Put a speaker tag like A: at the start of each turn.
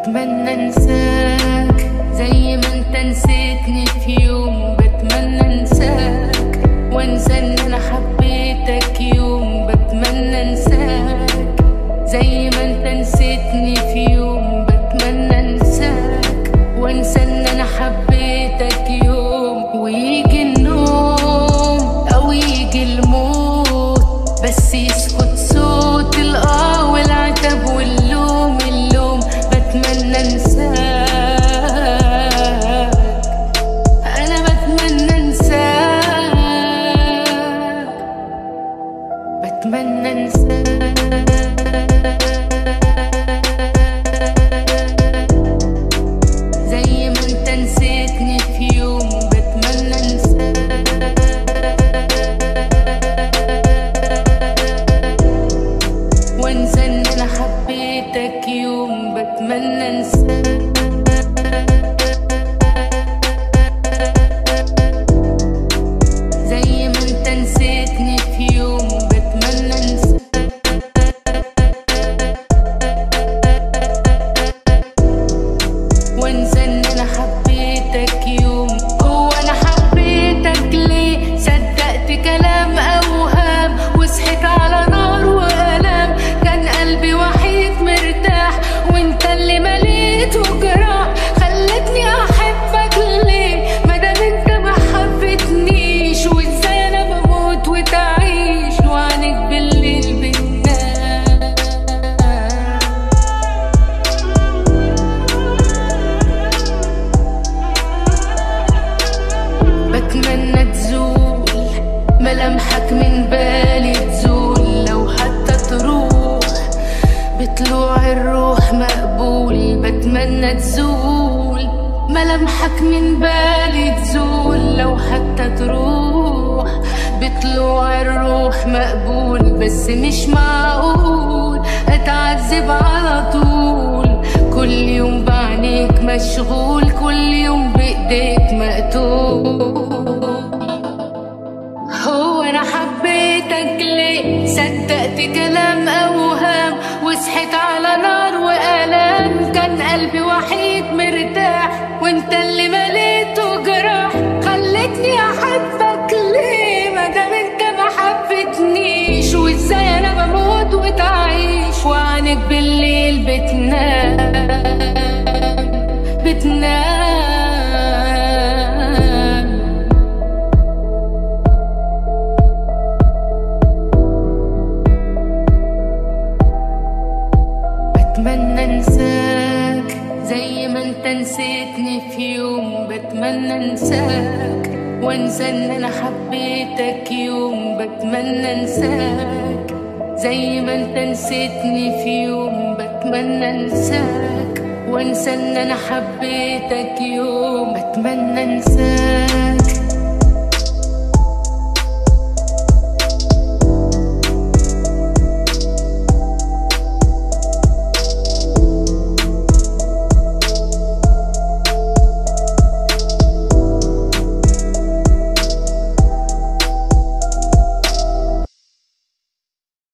A: بتمنى انساك زي ما انت نسيتني في يوم. بتمنى انساك وانسى ان انا حبيتك يوم. بتمنى انساك زي ما انت نسيتني في يوم. بتمنى انساك وانسى ان انا حبيتك يوم. ويجي النوم او يجي الموت بس يسكت صوت الاه والعتب واللوم. بتمنى انساك، انا بتمنى انساك، بتمنى انساك زي ما انت نسيتني في يوم. بتمنى انساك وانسى ان انا حبيتك يوم. بتمنى انساك زي ما انت نسيتني في يوم. بتمنى انساك وانسى ان انا حبيتك يوم. هو انا حبيتك ليه؟ صدقت كلام اوهام وصحيت على نار والام. كان قلبي وحيد مرتاح وانت اللي مليته جراح. خلتني احبك ليه مادام انت ما حبتنيش؟ وازاي انا بموت وتعيش وعنك بالليل بتنام. بتمنى تزول ملامحك من بالي، تزول لو حتى تروح بطلوع الروح مقبول. بتمنى تزول ملامحك من بالي، تزول لو حتى تروح بطلوع الروح مقبول. بس مش معقول اتعذب على طول، كل يوم بعينيك مشغول، كل يوم بايديك مقتول. هو انا حبيتك ليه؟ صدقت كلام اوهام وصحيت على نار والام. كان قلبي وحيد مرتاح وانت اللي مليته جراح. خلتني احبك ليه مادام انت ما حبتنيش؟ وازاي انا بموت وتعيش وعنك بالليل بتنام. بتمنى انساك زي ما انت نسيتني في يوم. بتمنى انساك وانسى ان انا حبيتك يوم. بتمنى انساك زي ما انت نسيتني في يوم. بتمنى انساك وانسى ان انا حبيتك يوم. بتمنى انساك